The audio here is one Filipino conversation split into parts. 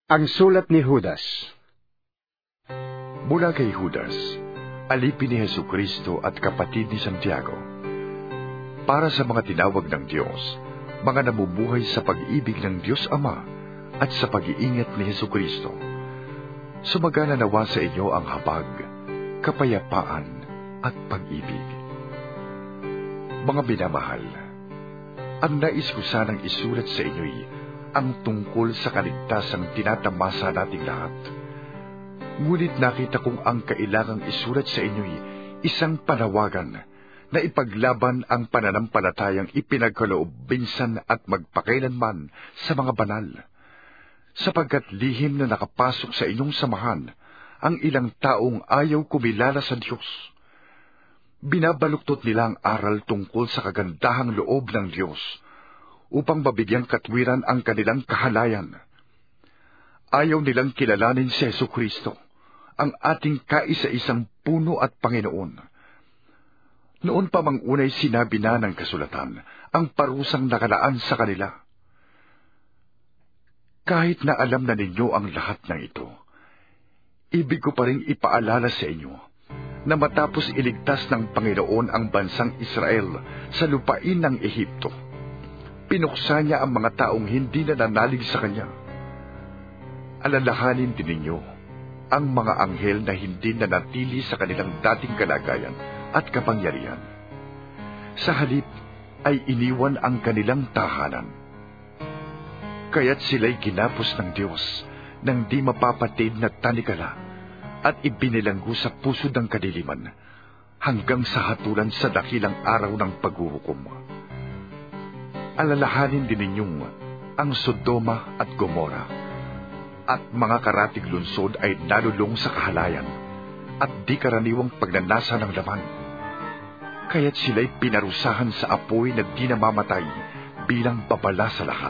Ang sulat ni Judas. Mula kay Judas, alipin ni Hesukristo at kapatid ni Santiago, para sa mga tinawag ng Diyos, mga namumuhay sa pag-ibig ng Diyos Ama at sa pag-iingat ni Hesukristo. Sumagana nawa sa inyo ang habag, kapayapaan at pag-ibig. Mga binamahal, ang nais ko sanang isulat sa inyo'y ang tungkol sa kaligtasang tinatamasa nating lahat. Ngunit nakita kong ang kailangang isulat sa inyo'y isang panawagan na ipaglaban ang pananampalatayang ipinagkaloob minsan at magpakailanman sa mga banal, sapagkat lihim na nakapasok sa inyong samahan ang ilang taong ayaw kumilala sa Diyos. Binabaluktot nila ang aral tungkol sa kagandahang loob ng Diyos upang mabigyang katwiran ang kanilang kahalayan. Ayaw nilang kilalanin si Hesukristo, ang ating kaisa-isang puno at Panginoon. Noon pa mang unay sinabi na ng kasulatan ang parusang nakalaan sa kanila. Kahit na alam na ninyo ang lahat ng ito, ibig ko pa rin ipaalala sa inyo na matapos iligtas ng Panginoon ang bansang Israel sa lupain ng Ehipto, pinuksa niya ang mga taong hindi nananalig sa Kanya. Alalahanin din ninyo ang mga anghel na hindi nanatili sa kanilang dating kalagayan at kapangyarihan. Sa halip ay iniwan ang kanilang tahanan. Kaya't sila'y ginapos ng Diyos ng di mapapatid na tanikala at ibinilanggo sa puso ng kadiliman hanggang sa hatulan sa dakilang araw ng paghuhukom. Alalahanin din ninyong ang Sodoma at Gomora at mga karatig lungsod ay nalulong sa kahalayan at di karaniwang pagnanasa ng laman. Kaya't sila'y pinarusahan sa apoy na di namamatay bilang babala sa lahat.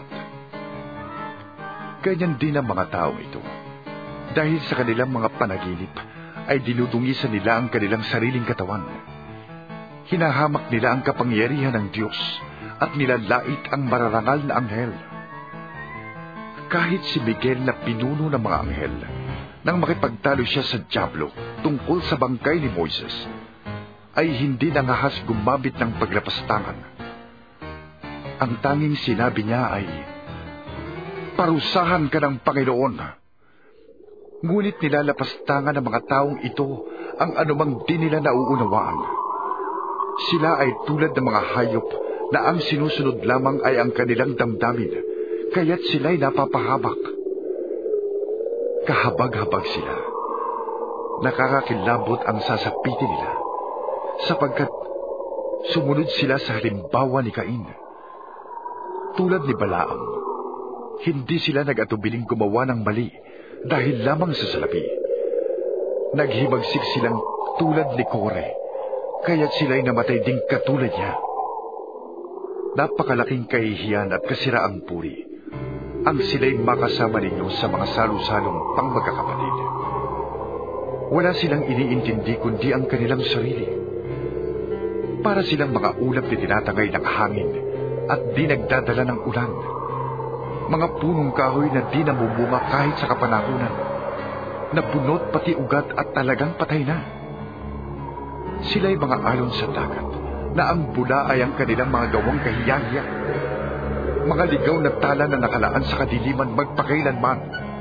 Ganyan din ang mga taong ito. Dahil sa kanilang mga panaginip, ay dinudungisan nila ang kanilang sariling katawan. Hinahamak nila ang kapangyarihan ng Diyos at nilalait ang mararangal na anghel. Kahit si Miguel na pinuno ng mga anghel, nang makipagtalo siya sa dyablo tungkol sa bangkay ni Moises, ay hindi nangahas gumamit ng paglapastangan. Ang tanging sinabi niya ay, "Parusahan ka ng Panginoon." Ngunit nilalapastangan ng mga taong ito ang anumang di nila nauunawaan. Sila ay tulad ng mga hayop na ang sinusunod lamang ay ang kanilang damdamin, kaya't sila'y napapahabak. Kahabag-habag sila. Nakakakilabot ang sasapitin nila, sapagkat sumunod sila sa halimbawa ni Cain. Tulad ni Balaam, hindi sila nag-atubiling gumawa ng mali dahil lamang sa salapi. Naghimagsik silang tulad ni Kore, kaya't sila'y namatay ding katulad niya. Napakalaking kahihiyan at kasiraang puri ang sila'y makasama ninyo sa mga salu-salong pangmagkakapatid. Wala silang iniintindi kundi ang kanilang sarili. Para silang mga ulap na tinatangay ng hangin at di nagdadala ng ulan. Mga punong kahoy na di namumunga kahit sa kapanahunan, nabunot pati ugat at talagang patay na. Sila'y mga alon sa dagat, na ang bula ay ang kanilang mga gawang kahiyahiya. Mga ligaw na tala na nakalaan sa kadiliman magpakailanman.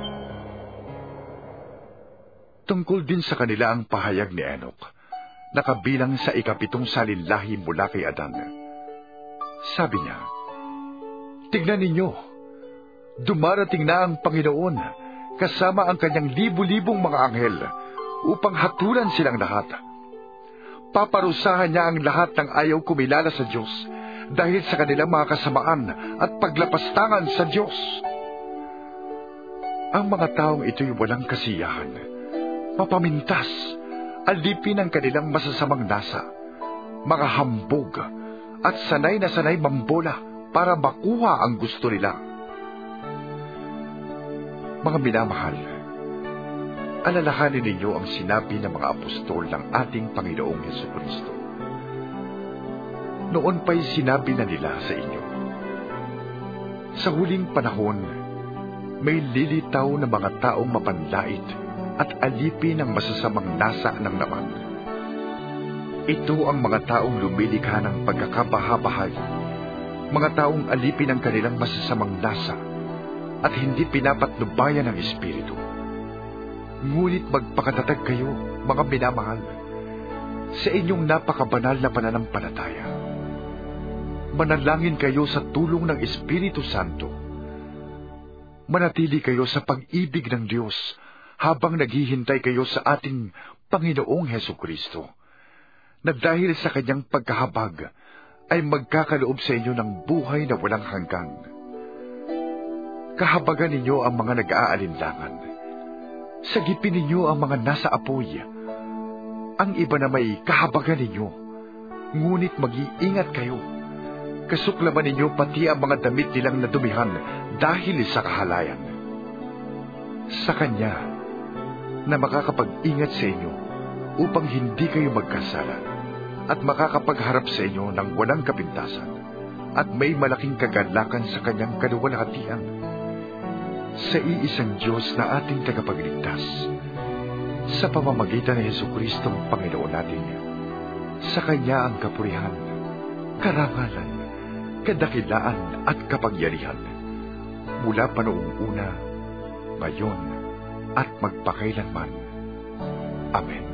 Tungkol din sa kanila ang pahayag ni Enoch, nakabilang sa 7 salinlahi mula kay Adan. Sabi niya, "Tignan ninyo, dumarating na ang Panginoon kasama ang kanyang libu-libong mga anghel upang hatulan silang lahat. Paparusahan niya ang lahat ng ayaw kumilala sa Diyos dahil sa kanilang mga kasamaan at paglapastangan sa Diyos." Ang mga taong ito'y walang kasiyahan, mapamintas, alipin ang kanilang masasamang nasa, mga hambog, at sanay na sanay mambola para makuha ang gusto nila. Mga minamahal, alalahanin ninyo ang sinabi ng mga apostol ng ating Panginoong Hesukristo. Noon pa'y sinabi na nila sa inyo, "Sa huling panahon, may lilitaw na mga taong mapanlait at alipin ng masasamang nasa ng laman. Ito ang mga taong lumilikha ng pagkakabahabahagi, mga taong alipin ng kanilang masasamang nasa at hindi pinapatnubayan ng Espiritu. Ngunit magpakatatag kayo, mga minamahal, sa inyong napakabanal na pananampalataya. Manalangin kayo sa tulong ng Espiritu Santo. Manatili kayo sa pag-ibig ng Diyos habang naghihintay kayo sa ating Panginoong Hesukristo, na dahil sa kanyang pagkahabag ay magkakaloob sa inyo ng buhay na walang hanggan. Kahabagan ninyo ang mga nag-aalinlangan. Sagipin ninyo ang mga nasa apoy. Ang iba na may kahabagan ninyo, ngunit mag-iingat kayo. Kasuklaman ninyo pati ang mga damit nilang nadumihan dahil sa kahalayan. Sa Kanya na makakapag-ingat sa inyo upang hindi kayo magkasala at makakapagharap sa inyo ng walang kapintasan at may malaking kagalakan sa Kanyang kaluwalhatian. Sa iisang Diyos na ating tagapagligtas, sa pamamagitan ni Jesucristong Panginoon natin, sa Kanya ang kapurihan, karangalan, kadakilaan at kapangyarihan, mula pa noong una, ngayon, at magpakailanman. Amen.